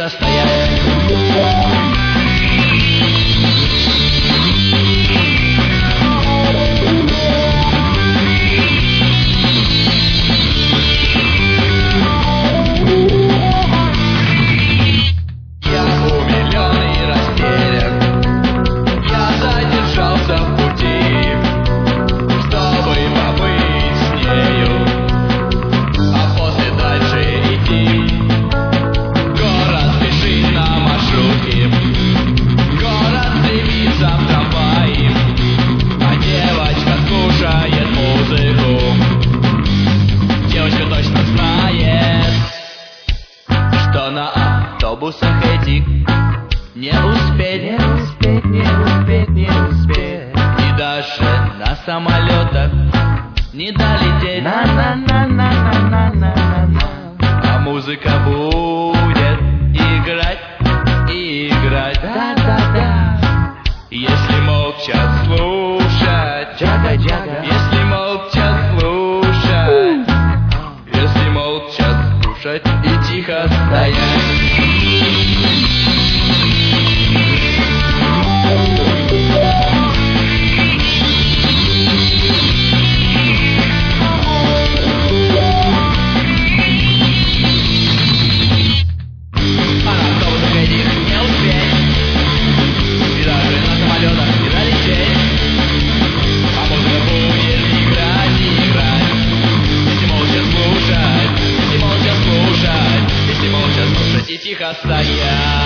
тихо стоять. На автобусах этих не успеть, не успеть, не успеть, не успеть. И даже на самолетах не долететь. На-на-на-на-на-на-на-на. А музыка будет играть и играть. Да-да-да. Если молча слушать, джага-джага. Если молча слушать, если молча слушать и тихо стоять. И тихо стоять.